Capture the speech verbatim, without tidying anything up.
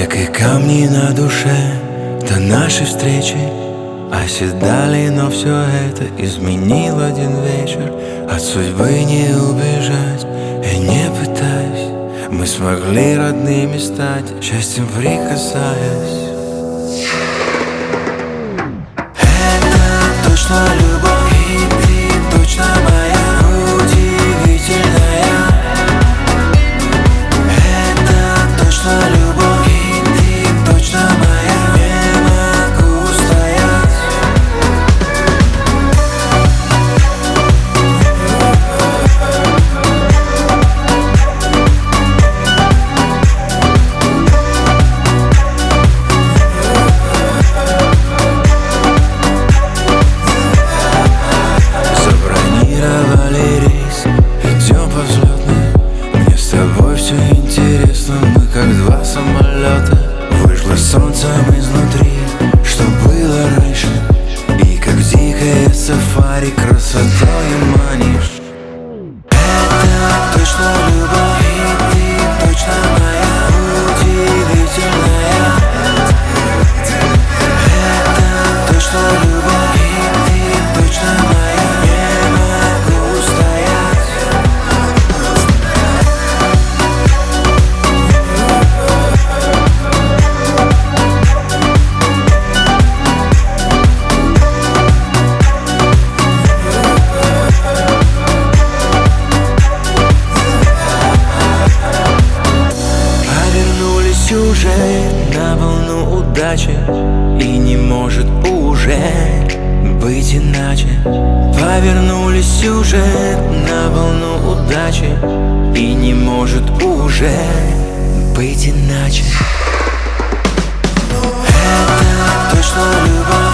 как и камни на душе до нашей встречи оседали, но все это изменил один вечер. От судьбы не убежать, и не пытаясь, мы смогли родными стать, счастьем прикасаясь. Это точно любовь, и ты точно моя, удивительная. Это точно любовь, и ты точно моя, не могу устоять. Забронировали рейс, идем по взлетной. Мне с тобой все интересно, мы как два самолета. Вышло солнцем изнутри, что было раньше, и как дикое сафари красотой манишь. Это точно любовь, и ты точно моя, удивительная. Это точно любовь, и ты точно моя, не могу устоять. Повернулись уже на волну удачи, и не может уже быть иначе. Повернулись уже на волну удачи, и не может уже быть иначе. Это точно любовь.